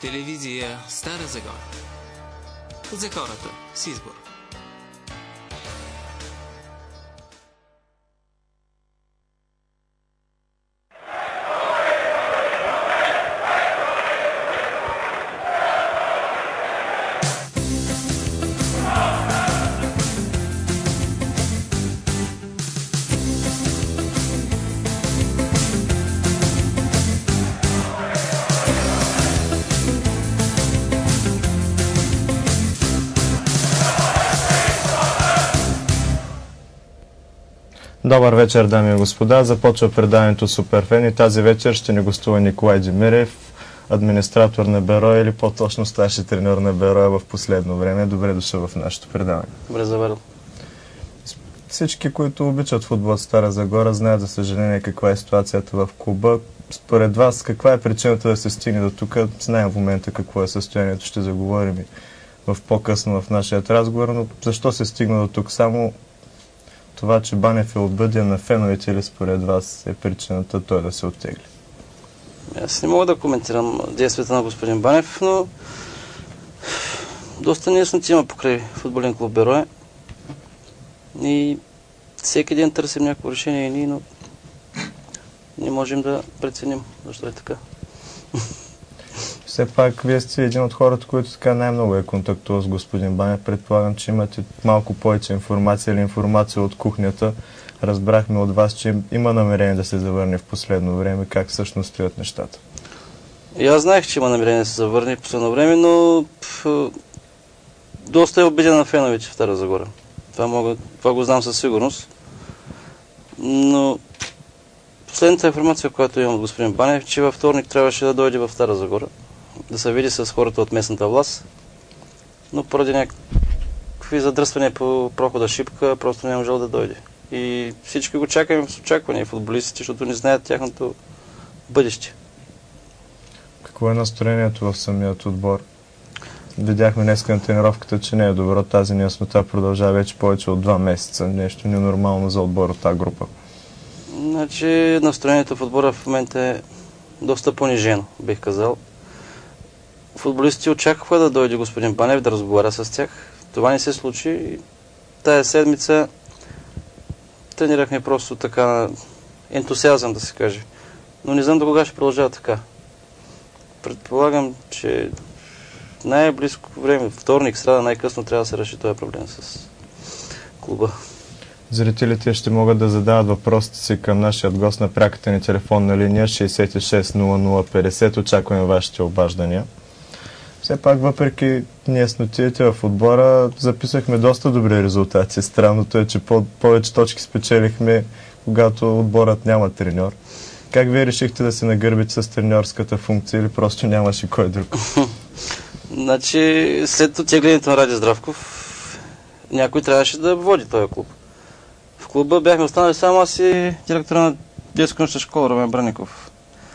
Телевизия Стара Загора. За хората с избор. Добър вечер, дами и господа. Започва предаването Суперфен и тази вечер ще ни гостува Николай Джемерев, администратор на Бероя или по-точно старши треньор на Бероя в последно време. Добре дошъл в нашето предаване. Добре заварил. Всички, които обичат футбол в Стара Загора, знаят за съжаление каква е ситуацията в клуба. Според вас, каква е причината да се стигне до тук? Знаем в момента какво е състоянието, ще заговорим и по-късно в нашия разговор, но защо се стигна до тук? Само това, че Банев е обиден на феновете или според вас е причината той да се оттегли? Аз не мога да коментирам действията на господин Банев, но доста неясноти има покрай футболен клуб Бероя. И всеки ден търсим някакво решение и ние, но не можем да преценим защо е така. Все пак, вие сте един от хората, които така най-много е контактувал с господин Банев. Предполагам, че имате малко повече информация или информация от кухнята. Разбрахме от вас, че има намерение да се завърне в последно време. Как всъщност стоят нещата? И аз знаех, че има намерение да се завърне в последно време, но доста е обиден на феновете в Стара Загора. Това го знам със сигурност. Но последната информация, която имам от господин Банев, че във вторник трябваше да дойде в Стара Загора, да се види с хората от местната власт, но поради някакви задръствания по прохода Шипка, просто не можел да дойде. И всички го чакаме с очакване, футболистите, защото не знаят тяхното бъдеще. Какво е настроението в самият отбор? Видяхме днес на тренировката, че не е добро. Тази неяснота продължава вече повече от 2 месеца. Нещо ненормално за отбор от тази група. Значи настроението в отбора в момента е доста понижено, бих казал. Футболистите очакваха да дойде господин Банев да разговаря с тях. Това не се случи. Тая седмица тренирахме просто така на ентусиазъм, да се каже. Но не знам до кога ще продължава така. Предполагам, че най-близко време, вторник, сряда, най-късно трябва да се реши този проблем с клуба. Зрителите ще могат да задават въпросите си към нашия гост на пряката ни телефонна линия 66 00 50. Очакваме вашите обаждания. Все пак, въпреки неяснотиите в отбора, записахме доста добри резултати. Странното е, че повече точки спечелихме, когато отборът няма треньор. Как вие решихте да се нагърбите с треньорската функция или просто нямаше кой друг? Значи, след оттеглянето на Ради Здравков, някой трябваше да води този клуб. В клуба бяхме останали само аз и директора на детско-научна школа Румен Браников.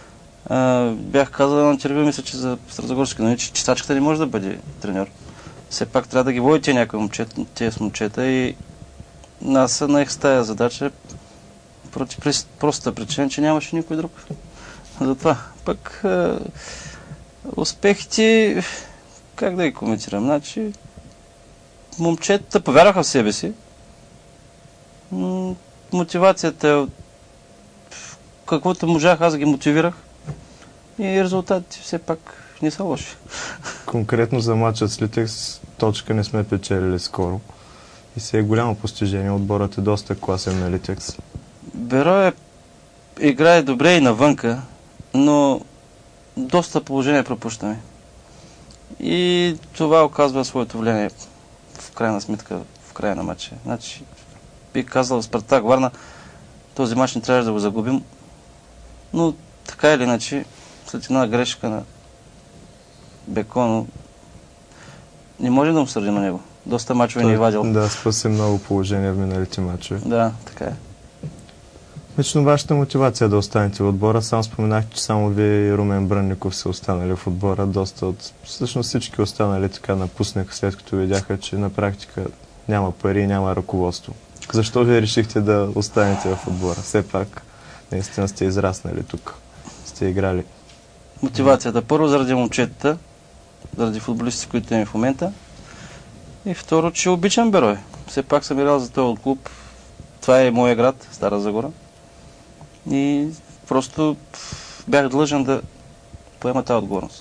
Бях казал на интервю, мисля, че за Старозагорски, но че чистачката не може да бъде треньор. Все пак трябва да ги води тези момчета и аз наех с тая задача поради простата причина, че нямаше никой друг. Затова пък успехите, как да ги коментирам? Значи, момчетата повярваха в себе си. Мотивацията е каквото можах, аз ги мотивирах и резултатите все пак не са лоши. Конкретно за мачът с Литекс точка не сме печелили скоро и се е голямо постижение. Отборът е доста класен на Литекс. Бероя играе добре и навънка, но доста положение пропущаме. И това оказва своето влияние в крайна сметка, в края на матча. Значи, бих казал Спартак Варна, този мач не трябваше да го загубим, но така или иначе, след една грешка на Беконо, не можем да му сърдим на него. Доста мачове ни е вадил. Да, спаси много положение в миналите мачове. Да, така е. Лично вашата мотивация да останете в отбора, сам споменах, че само вие и Румен Брънников са останали в отбора. Доста от всъщност всички останали така напуснаха, след като видяха, че на практика няма пари и няма ръководство. Защо вие решихте да останете в отбора? Все пак, наистина сте израснали тук. Сте играли. Мотивацията. Първо заради момчетата, заради футболистите, които имаме в момента. И второ, че обичам Берое. Все пак съм играл за този клуб. Това е моя град, Стара Загора. И просто бях длъжен да поема тази отговорност.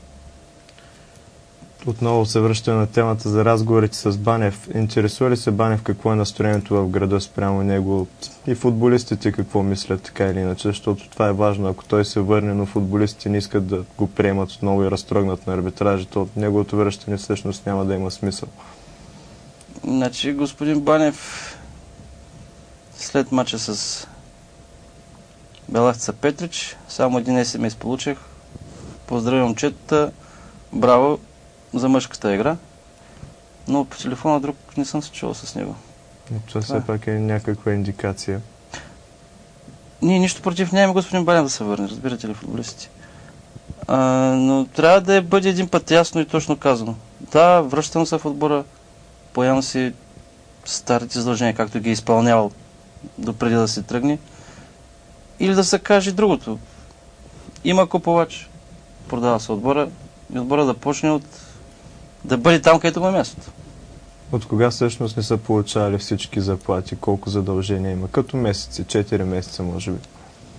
Отново се връщаме на темата за разговорите с Банев. Интересува ли се Банев какво е настроението в града спрямо него и футболистите какво мислят така или иначе, защото това е важно. Ако той се върне, но футболистите не искат да го приемат отново и разтрогнат на арбитража, то от неговото връщане всъщност няма да има смисъл. Значи господин Банев след мача с Белавица Петрич само един СМС получих. Поздравям момчетата, браво за мъжката игра, но по телефона друг не съм се чувал с него. Това все пак е някаква индикация. Ние нищо против нямаме господин Банев да се върне, разбирате ли, футболистите. Но трябва да бъде един път ясно и точно казано. Да, връщам се в отбора, поемам си старите задължения, както ги е изпълнявал допреди да се тръгне. Или да се каже другото. Има купувач, продава се отбора и отбора да почне да бъде там, където му е мястото. От кога всъщност не са получавали всички заплати? Колко задължения има? Като месеци? 4 месеца, може би?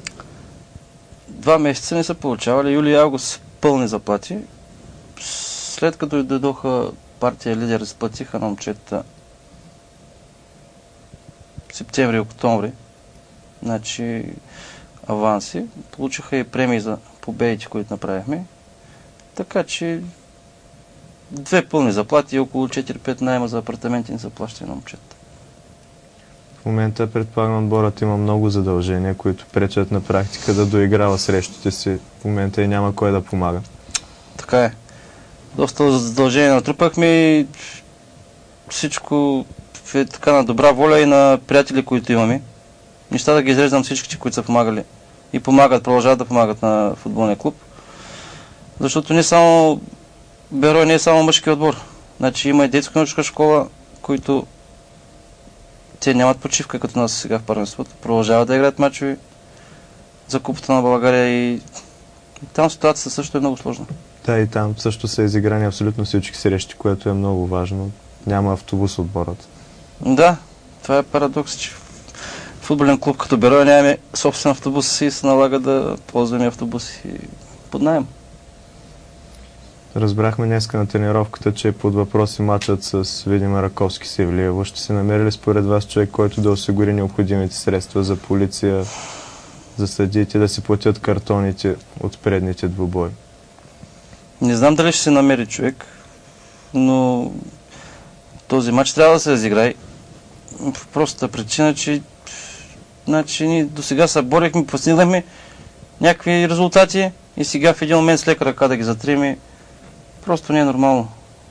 2 месеца не са получавали. Юли и август пълни заплати. След като дойдоха партия лидер, изплатиха на момчета септември и октомври. Значи аванси. Получиха и премии за победите, които направихме. Така че 2 пълни заплати и около 4-5 найема за апартаменти не са плащани на момчета. В момента, предполагам, отборът има много задължения, които пречат на практика да доиграва срещите си. В момента и няма кой да помага. Така е. Доста задължения натрупахме и всичко е така на добра воля и на приятели, които имаме. Неща да ги изреждам всичките, които са помагали и помагат, продължават да помагат на футболния клуб. Защото не само Берой не е само мъжки отбор. Значи има и детско-научна школа, които те нямат почивка като нас сега в първенството. Продължават да играят мачове за Купата на България и там ситуацията също е много сложна. Да, и там също са изиграни абсолютно всички срещи, което е много важно. Няма автобус отборът. Да, това е парадокс, че футболен клуб като Берой нямаме собствен автобус и се налага да ползваме автобуси под наем. Разбрахме днеска на тренировката, че под въпрос и матчът с Видин Раковски Севлиево. Ще се намери ли според вас човек, който да осигури необходимите средства за полиция, за съдиите, да си платят картоните от предните двубои? Не знам дали ще се намери човек, но този матч трябва да се разиграе. В простата причина, че ние до сега се борихме, постигнахме някакви резултати и сега в един момент с лека ръка да ги затриме. Просто не е нормално.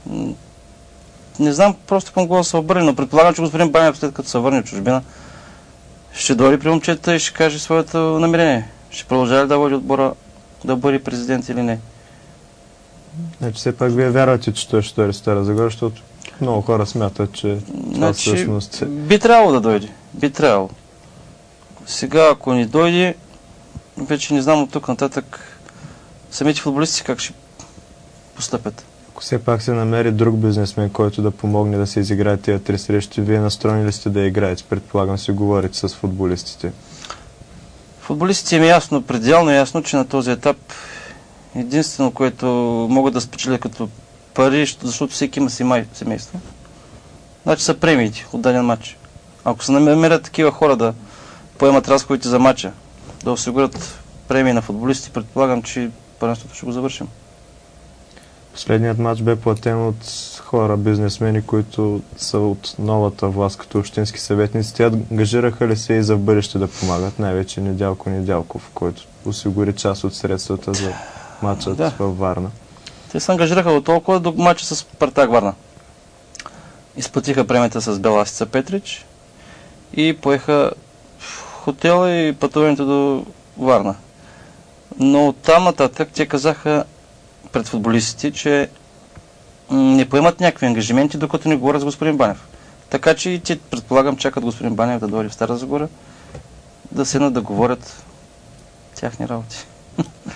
Не знам просто към кого да се обърне, но предполагам, че господин Банев след като се върне в чужбина, ще дойде при момчета и ще каже своето намерение. Ще продължава ли да води отбора, да бъде президент или не. Значи все пак вие вярвате, че той ще дойде в Стара Загора, защото много хора смятат, че това всъщност е... Би трябвало да дойде. Би трябвало. Сега, ако не дойде, вече не знам от тук нататък самите футболисти как ще постъпят. Ако все пак се намери друг бизнесмен, който да помогне да се изиграят тия 3 срещи, вие настроени ли сте да играете? Предполагам си говорите с футболистите. Футболистите им е ясно, пределно ясно, че на този етап единствено, което могат да спечелят като пари, защото всеки има семейство, значи са премиите от даден матч. Ако се намерят такива хора да поемат разходите за матча, да осигурят премии на футболисти, предполагам, че първенството ще го завършим. Последният матч бе платен от хора, бизнесмени, които са от новата власт като общински съветници. Те ангажираха ли се и за в бъдеще да помагат? Най-вече Недялков, който осигури част от средствата за матчът във Варна. Те се ангажираха до толкова до матча с Спартак Варна. Изплатиха премията с Беласица Петрич и поеха в хотела и пътуването до Варна. Но оттам нататък те казаха пред футболистите, че не поемат някакви ангажименти, докато не говорят с господин Банев. Така че и те, предполагам, чакат господин Банев да дойде в Стара Загора, да седнат да говорят тяхни работи.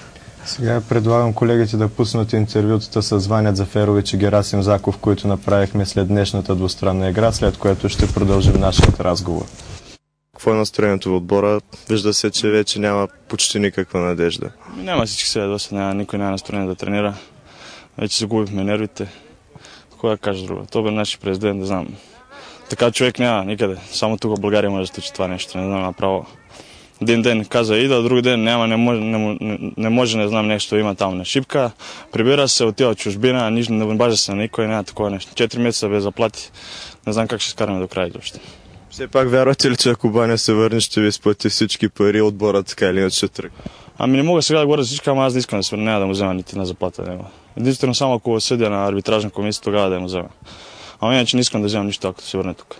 Сега предлагам колегите да пуснат интервютата с Ваня Заферович и Герасим Заков, които направихме след днешната двустранна игра, след което ще продължим нашият разговор. Какво е настроението в отбора? Вижда се, че вече няма почти никаква надежда. Няма, всички се ядоса, никой няма настроение да тренира. Вече загубихме нервите. Кой да кажа друго? То бе нашия президент, не знам. Така човек няма никъде. Само тук в България може да случи това нещо. Не знам направо. Един ден каза ида, друг ден няма, не може, не знам нещо, има там на шипка. Прибира се, отива в чужбина, не бажа се на никой, няма такова нещо. 4 месеца без заплати. Не знам как ще скараме до края изобщо. Все пак вярвате ли, че ако Баня се върне, ще ви изплати всички пари, отбора така или иначе ще тръгне? Ами не мога сега да говоря за всички, ама аз не искам да се върна, няма да му взема нити на заплата. Единствено само ако съдя на арбитражна комисия, тогава да я му взема. Ама иначе не искам да взема нищо, ако се върне тук.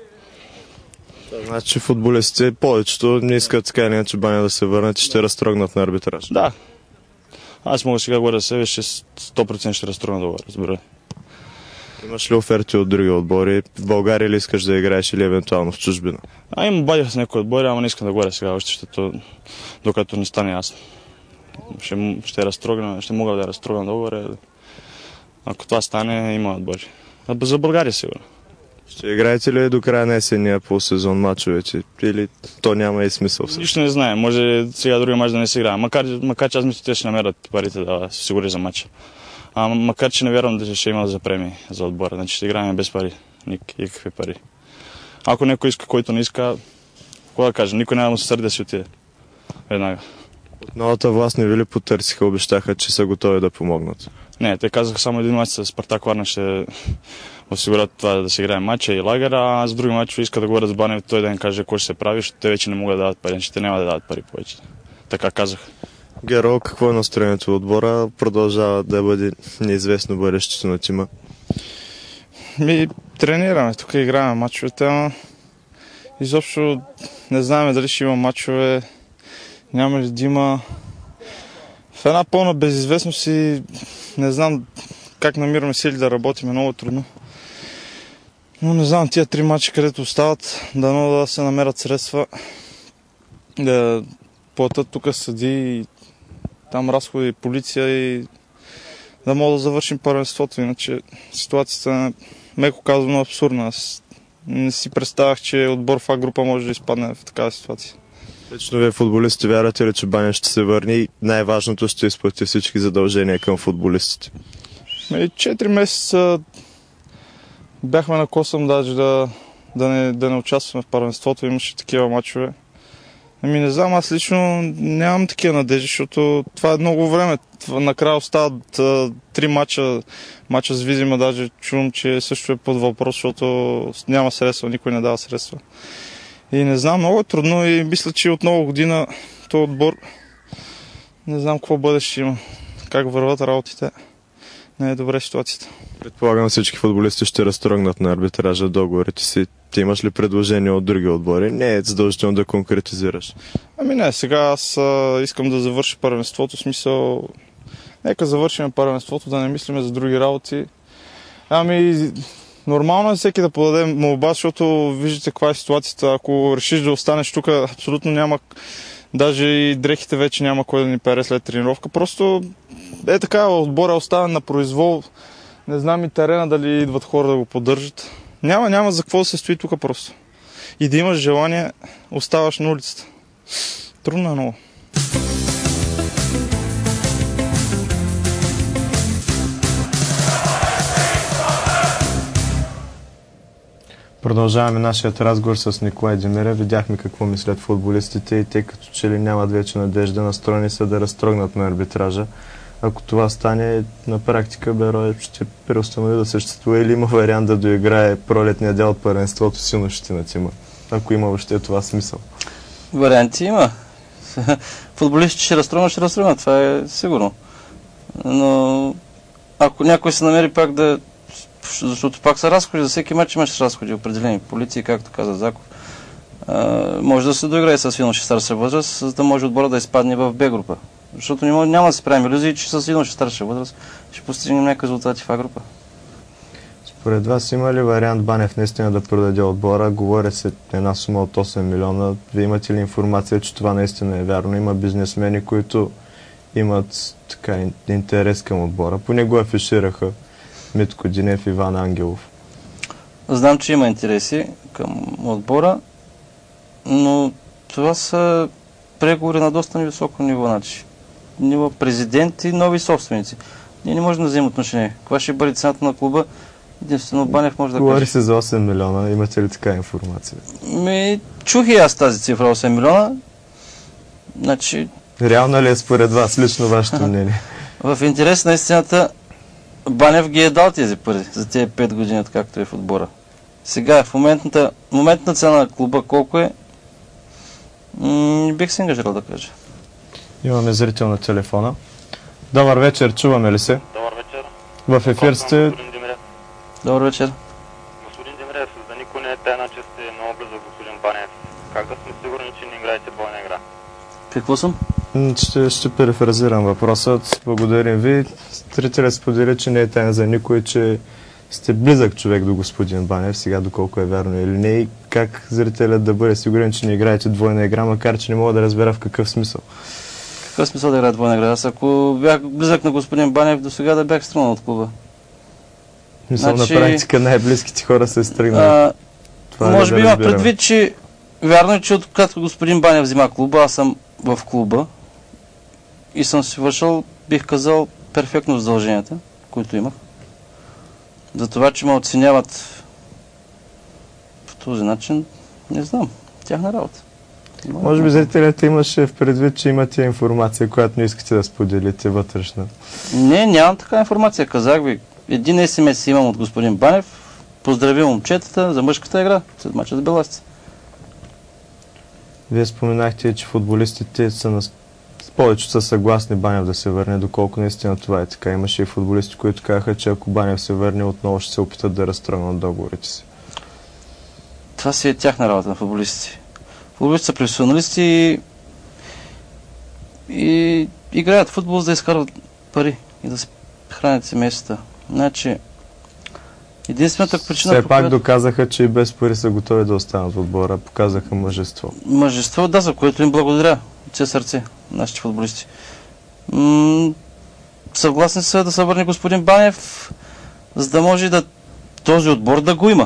Значи футболистите повечето не искат така или иначе Баня да се върнат и ще разтрогнат на арбитраж. Да. Аз мога сега да говоря за себе, 100% ще разтрогна да го разбера. Имаш ли оферти от други отбори? В България ли искаш да играеш или евентуално в чужбина? Има обадих с някои отбори, ама не искам да говоря сега още, докато не стане ясно. Ще разтрогна, ще мога да разтрогна да говоря. Ако това стане, има отбори. А за България сигурно. Ще играете ли до края на есения полусезон мачовете? Или то няма и смисъл? Нищо не знае. Може сега другия мач да не се играе. Макар че аз мисля, че ще намерят парите да се сигури за мача. Макар че не вярвам да ще има за премии за отбора. Значи ще играем без пари. Никакви пари. Ако някой иска, който не иска, какво да кажа? Никой няма да му се сърди да си отиде. Веднага. От новата власт не ви ли потърсиха, обещаха, че са готови да помогнат? Не, те казаха само един мач с Спартак Варна ще осигурят това да се играе матча и лагера, а с други матчове иска да говорят с Банев, той да им каже какво ще се прави, защото те вече не могат да дадат пари, че те няма да дадат пари повече. Така казах. Геро, какво е настроението в отбора? Продължава да бъде неизвестно бъдещето на тима? Тренираме, тук играем матчовете, но изобщо не знаем дали ще има матчове, няма ли да има. В една пълна безизвестност и не знам как намираме сили да работим, е много трудно. Но не знам, тия 3 мача, където остават, да се намерят средства, да платят тук съди, там разходи, полиция и да мога да завършим първенството. Иначе ситуацията е, меко казано, абсурдна. Аз не си представях, че отбор в А-група може да изпадне в такава ситуация. Лично вие футболисти вярвате ли, че Баня ще се върне и най-важното ще изплати всички задължения към футболистите? 4 месеца бяхме на косъм даже да не участваме в първенството, имаше такива мачове. Не знам, аз лично нямам такива надежди, защото това е много време. Накрая остават 3 мача с Визима, даже чувам, че също е под въпрос, защото няма средства, никой не дава средства. И не знам, много е трудно и мисля, че от нова година този отбор не знам какво бъдеще има, как върват работите. Не е добре ситуацията. Предполагам, всички футболисти ще разтрогнат на арбитража договорите си. Ти имаш ли предложения от други отбори? Не е задължително да конкретизираш. Не, сега аз искам да завърша първенството, смисъл. Нека завършим първенството, да не мислиме за други работи. Нормално е всеки да подаде молба, защото виждате каква е ситуацията. Ако решиш да останеш тук, абсолютно няма, даже и дрехите вече няма кой да ни пере след тренировка. Просто е така, отбора е оставен на произвол. Не знам и терена дали идват хора да го поддържат. Няма за какво да се стои тук просто. И да имаш желание, оставаш на улицата. Трудно е много. Продължаваме нашият разговор с Николай Демирев. Видяхме какво мислят футболистите и те като че ли нямат вече надежда, настроени са да разтрогнат на арбитража. Ако това стане, на практика Берой ще преустанови да съществува или има вариант да доиграе пролетния дял от първенството си нощите на тима, ако има въобще това смисъл. Варианти има. Футболистите ще разтрогнат, това е сигурно. Но ако някой се намери пак защото пак са разходи, за всеки матч имаш разходи, определени полиции, както каза Заков. Може да се доиграе с юноши старша възраст, за да може отбора да изпадне в Б група. Защото няма да се правим илюзии, че с юноши старша възраст ще постигнем някакви резултати в А група. Според вас има ли вариант Банев наистина да продаде отбора? Говоря се една сума от 8 милиона. Вие имате ли информация, че това наистина е вярно? Има бизнесмени, които имат така интерес към отбора. По него афишираха Митко Динев и Иван Ангелов. Знам, че има интереси към отбора, но това са преговори на доста невисоко ниво. Значи. Ниво президент и нови собственици. Ние не можем да вземем отношение. Каква ще бъде цената на клуба? Единствено Банев може да каже. Говори се за 8 милиона. Имате ли така информация? Чух и аз тази цифра 8 милиона. Значи... Реална ли е според вас, лично вашето мнение? В интерес на истината, Банев ги е дал тези пари за тези 5 години, откакто е в отбора. Сега, в моментната цена на клуба колко е, не бих се ангажирал да кажа. Имаме зрител на телефона. Добър вечер, чуваме ли се? Добър вечер. В ефир сте... Добър вечер. Господин Демирев, за никой не е тайна, че сте много близък господин Банев. Как да сме сигурни, че не играете бойна игра? Какво съм? Ще перефразирам въпросът. Благодарим ви. Зрителят сподели, че не е тайна за никой, че сте близък човек до господин Банев, сега доколко е вярно или не, и как зрителят да бъде сигурен, че не играете двойна игра, макар че не мога да разбера в какъв смисъл. Какъв смисъл да играе двойна игра? Аз ако бях близък на господин Банев, до сега да бях стръгнал от клуба. Мисъл, на практика най-близките хора се стръгнали. Може би има предвид, че вярно е, че откакто господин Банев взима клуба, аз съм в клуба и съм си вършил, бих казал, перфектно задълженията, които имах. За това, че ме оценяват по този начин, не знам. Тяхна работа. Може би зрителят имаше в предвид, че имате информация, която не искате да споделите вътрешна. Не, нямам така информация. Казах ви, един СМС имам от господин Банев. Поздрави момчетата за мъжката игра след мача с Беласти. Вие споменахте, че футболистите са повечето са съгласни Банев да се върне, доколко наистина това е така. Имаше и футболисти, които казаха, че ако Банев се върне, отново ще се опитат да разтръгнат договорите си. Това си е тяхна работа на футболистите. Футболистите са професионалисти и играят футбол, за да изкарват пари и да се хранят семействата. Значи, единствената причина... Все пак доказаха, че и без пари са готови да останат в отбора. Показаха мъжество. Мъжество, да, за което им благодаря. От все сърце, нашите футболисти. Съгласни са да се върне господин Банев, за да може да този отбор да го има.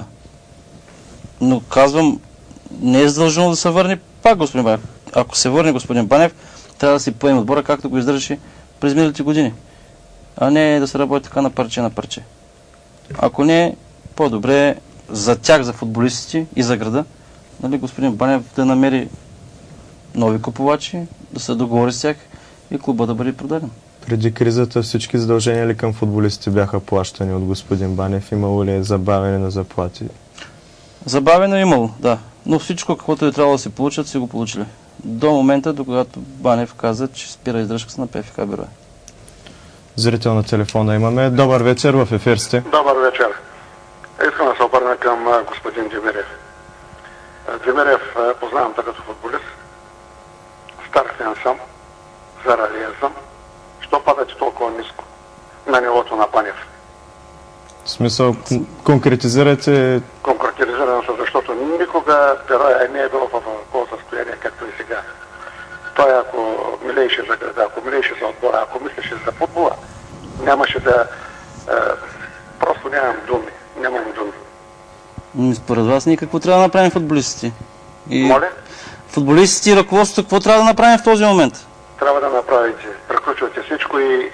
Но казвам, не е задължено да се върне пак господин Банев. Ако се върне господин Банев, трябва да си поеме отбора, както го издържаше през миналите години. А не да се работи така на парче. Ако не, по-добре за тях, за футболистите и за града, нали, господин Банев да намери нови купувачи, да се договори с тях и клуба да бъде продаден. Преди кризата всички задължения ли към футболистите бяха плащани от господин Банев? Имало ли е забавяне на заплати? Забавено е имало, да. Но всичко, каквото е трябвало да се получат, си го получили. До момента, до когато Банев каза, че спира издръжката на ПФК бюро. Зрител на телефона имаме. Добър вечер, в ефир сте. Добър вечер. Искам да се обърна към господин Демирев. Демирев познавам като футболист. Стар фен съм, заралия съм. Що падате толкова ниско на нивото на Банев? В смисъл, конкретизирате... Конкретизирам се, защото никога Бероя не е бил в такова състояние, както и сега. Той ако милееше за града, ако милееше за отбора, ако мислеше за футбола, нямаше да... просто нямам думи. Според вас ние какво трябва да направим футболистите? Моля? Футболистите и ръководството какво трябва да направим в този момент? Трябва да направите, приключвате всичко и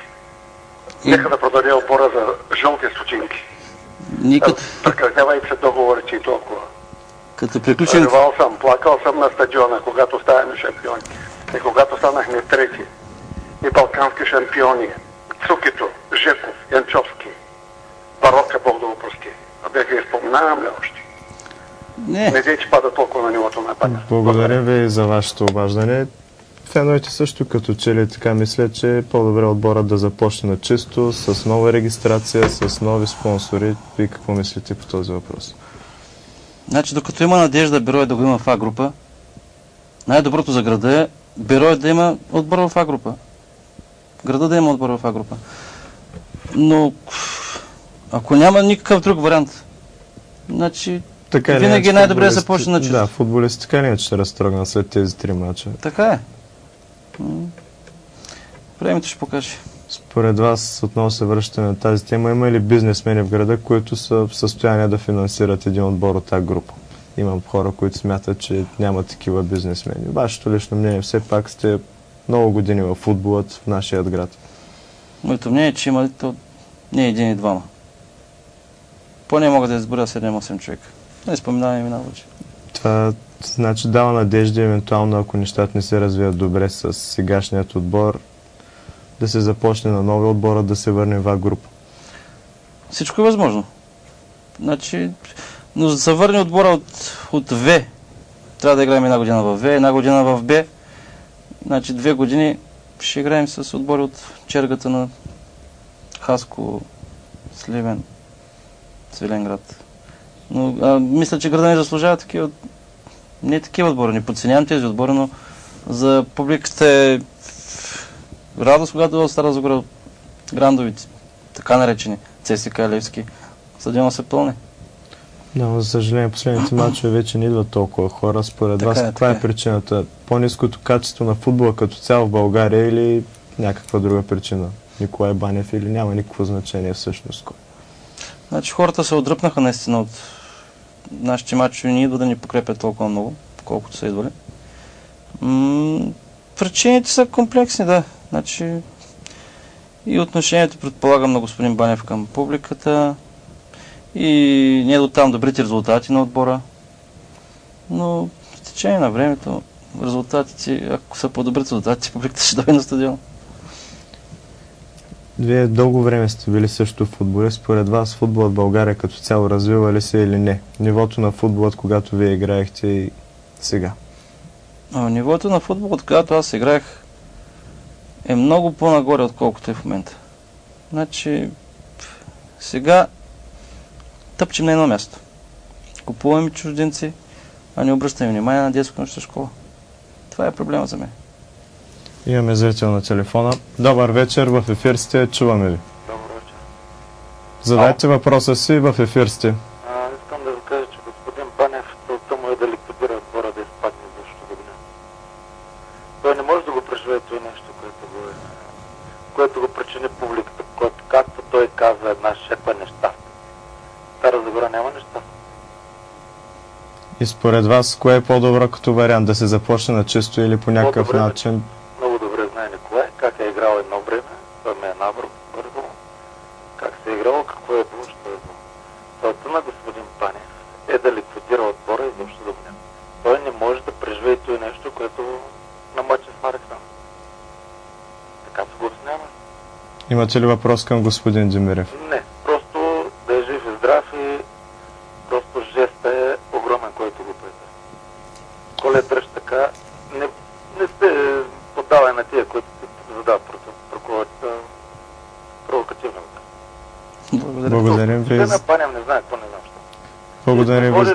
нека да продаде отбора за жълти стотинки. Прекратявайте договорите и толкова. Като приключим... Ревал съм, плакал съм на стадиона, когато ставаме шампиони. И когато станахме трети. И балкански шампиони. Цукито, Жеков, Янчовски. Барока, Бог да го прости. А бях ви спомнавам ли още? Не дейте пада толкова на нивото на Банев. Благодаря ви за вашето обаждане. Феновете също като че ли така мислят, че е по-добре отборът да започне на чисто, с нова регистрация, с нови спонсори. И какво мислите по този въпрос? Значи, докато има надежда Берой да го има в А-група, най-доброто за града е Берой да има отбор в А-група. Града да има отбор в А-група. Но ако няма никакъв друг вариант, значи така винаги е най-добре да започне на чисто. Да, футболисти така не ще разтрогнат след тези 3 мача. Така е. Времето ще покаже. Според вас, отново се връщаме на тази тема, има ли бизнесмени в града, които са в състояние да финансират един отбор от тази група? Имам хора, които смятат, че няма такива бизнесмени. Вашето лично мнение, все пак сте много години в футболът в нашия град. Моето мнение е, че има не един и двама. Поне мога да изборя 7-8 човека. Не споменавам имена вече. Това значи дава надежда, евентуално ако нещата не се развият добре с сегашният отбор, да се започне на нови отбора, да се върне в група. Всичко е възможно. Значи, но за да се върне отбора от В, трябва да играем една година в В, една година в Б. Значи 2 години ще играем с отбори от чергата на Хаско, Сливен, Свиленград. Но мисля, че града не заслужава такива, не такива отбори. Не подценявам тези отбори, но за публиката е радост, когато в Стара Загора грандовите, така наречени, ЦСКА, Левски, стадиона се пълни. Да, но за съжаление, последните мачове вече не идват толкова хора. Според вас, каква е причината? По-ниското качество на футбола като цяло в България или някаква друга причина? Николай Банев или няма никакво значение всъщност? Значи хората се отдръпнаха наистина от нашите мачове, не идва да ни покрепят толкова много, колкото са идвали. Причините са комплексни, да. Значи и отношението, предполагам, на господин Банев към публиката, и не до там добрите резултати на отбора. Но в течение на времето резултатите, ако са по-добри резултати, публиката ще дойде на стадион. Вие дълго време сте били също в футболи. Според вас футболът в България като цяло развива ли се или не? Нивото на футболът, когато вие играехте и сега? Нивото на футболът, когато аз играех, е много по-нагоре, отколкото е в момента. Значи, сега тъпчем на едно място. Купуваме чужденци, а не обръщаме внимание на детско-научна школа. Това е проблема за мен. Имаме зрител на телефона. Добър вечер, в ефир сте, чуваме ви. Добър вечер. Задайте въпроса си, в ефир сте. Искам да ви кажа, че господин Банев, целта му е да ликвидира отбора, да изпадне в същото година. Той не може да го преживее това нещо, което го причини публиката, което, както той каза, една шепа неща. Стара Загора няма неща. И според вас, кое е по-добро като вариант? Да се започне на чисто или по някакъв начин? Много добре знае Николай, как е играл едно време, той ме е набързо, как се е играло, какво е било, що е било. Целта на господин Панев е да ликвидира отбора и изобщо да го няма. Той не може да преживее това нещо, което на мача с Марексан. Така се го обяснява. Имате ли въпрос към господин Демирев? Не, просто да е жив и здрав и просто жеста е огромен, който го прави. Коля дръж така, не сте поддавай на тия, които се задават провокативно. Благодарим ви. На Панев не знае, какво не знам. Благодарим ви.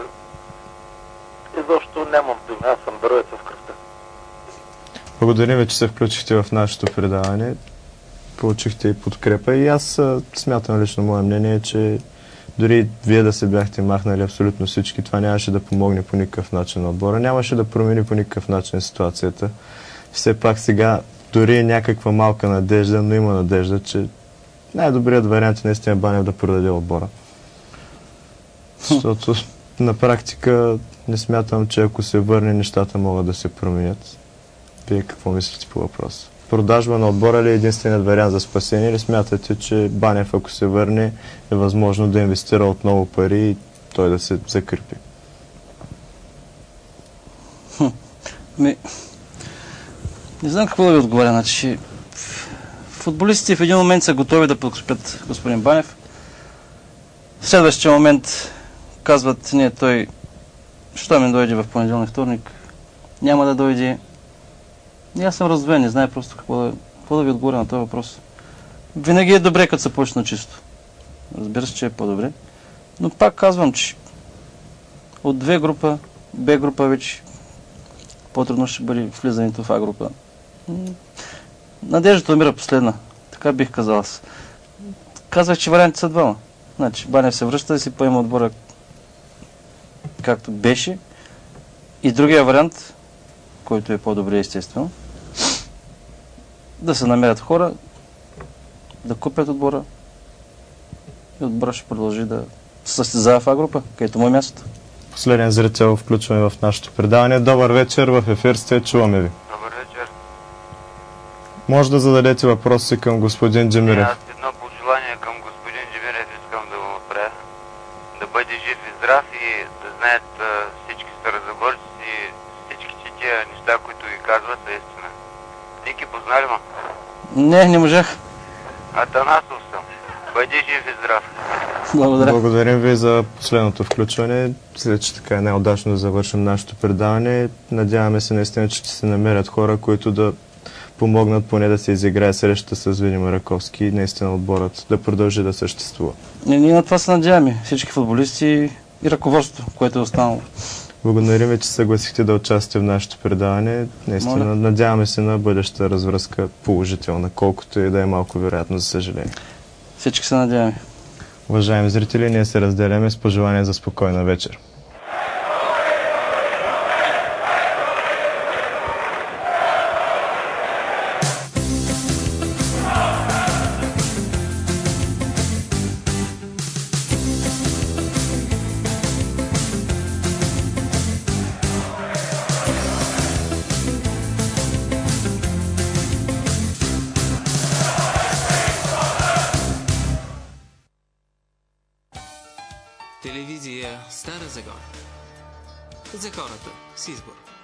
Изобщо нямам думи, аз съм бероец в кръвта. Благодарим ви, че се включихте в нашето предаване. Получихте и подкрепа и аз смятам лично мое мнение, че дори вие да се бяхте махнали абсолютно всички, това нямаше да помогне по никакъв начин на отбора, нямаше да промени по никакъв начин ситуацията. Все пак сега дори е някаква малка надежда, но има надежда, че най-добрият вариант е наистина Банев да продаде отбора. Защото на практика не смятам, че ако се върне, нещата могат да се променят. Вие какво мислите по въпроса? Продажба на отбора ли е единственият вариант за спасение или смятате, че Банев, ако се върне, е възможно да инвестира отново пари и той да се закрепи? Не знам какво да ви отговоря. Значи, футболистите в един момент са готови да подкрепят господин Банев. В следващия момент казват, не, той що ми дойде в понеделник, вторник, няма да дойде. И аз съм раздвоен, не знае просто какво да ви отговоря на този въпрос. Винаги е добре, като се почне чисто. Разбира се, че е по-добре. Но пак казвам, че от две група, Б група вече по-трудно ще бъде влизането в А група. Надеждата умира последна. Така бих казал аз. Казах, че вариантите са двама. Значи, Банев се връща да си поема отбора както беше. И другия вариант, който е по-добре естествено, да се намерят хора, да купят отбора и отбора ще продължи да се състезава в А група, където му е мястото. Последен зрител включваме в нашето предаване. Добър вечер, в ефир сте, чуваме ви. Добър вечер. Може да зададете въпроси към господин Джемирев. Аз едно пожелание към господин Джемирев искам да го направя. Да бъде жив и здрав и да знаят всички старозагорци, всички тия неща, които ги казват, са истина. Ники, познали ма? Не можах. Атанасов съм. Бъди жив и здрав. Благодаря. Благодарим ви за последното включване. След че така е най-удачно да завършим нашето предаване. Надяваме се наистина, че ще се намерят хора, които да помогнат поне да се изиграе срещата с Видимо Раковски и наистина отборът да продължи да съществува. Ние на това се надяваме. Всички футболисти и ръководство, което е останало. Благодарим ви, че съгласихте да участвате в нашето предаване. Наистина, надяваме се на бъдеща развръзка положителна, колкото и да е малко вероятно, за съжаление. Всички се надяваме. Уважаеми зрители, ние се разделяме с пожелание за спокойна вечер. Телевизия Стара Загора. За хората с избор.